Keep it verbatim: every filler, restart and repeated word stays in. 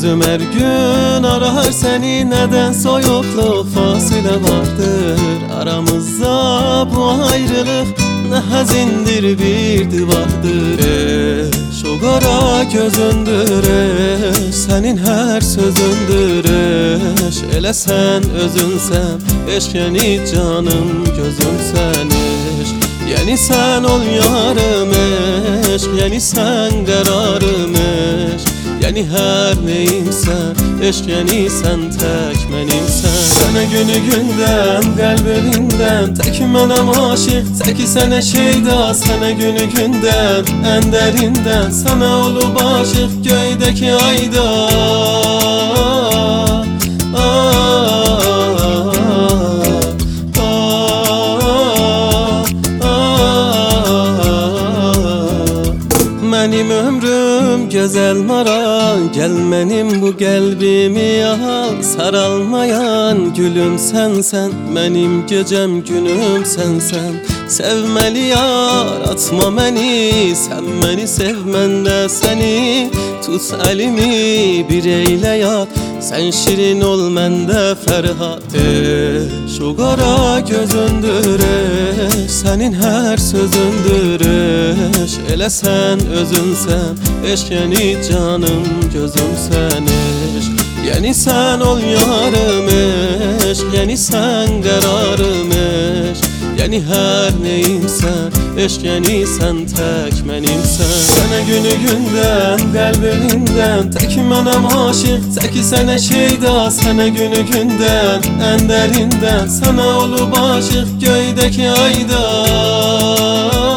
Gözüm her gün arar seni, neden soyukluk fasile vardır aramızda, bu ayrılık ne hazindir bir divardır. Eş o qara gözündür eş, senin her sözündür eş. Elə sen özünsən eşk, yani canım gözümsən eşk. Yani sen ol yarım eşk, yani sen kararım eşk. Yani her neyimsen eşk, yani sen tek menimsen. Sana günü günden, kalbimden tek menem aşık, teki sana şeyda. Sana günü günden, en derinden sana olup aşık, göydeki ayda. Benim ömrüm güzel maral, gel benim bu kalbimi al. Saralmayan gülüm sensen, benim gecem günüm sensen. Sevmeli yar atma beni, sen beni sevmen de seni. Tut elimi bir eyle yat, sen şirin ol mende Ferhat. Eş o qara gözündür eş, senin her sözündür eş. Elə sen özünsən eşk, yani canım gözümsən eşk. Yani sen ol yarım eşk, yani sen kararım eşk. Yani her neyimsen eşk, yani sen tek menimsen. Sana günü günden, kalbimden tek menem aşık, teki sana şeyda. Sana günü günden, en derinden sana olup aşık, göydeki ayda.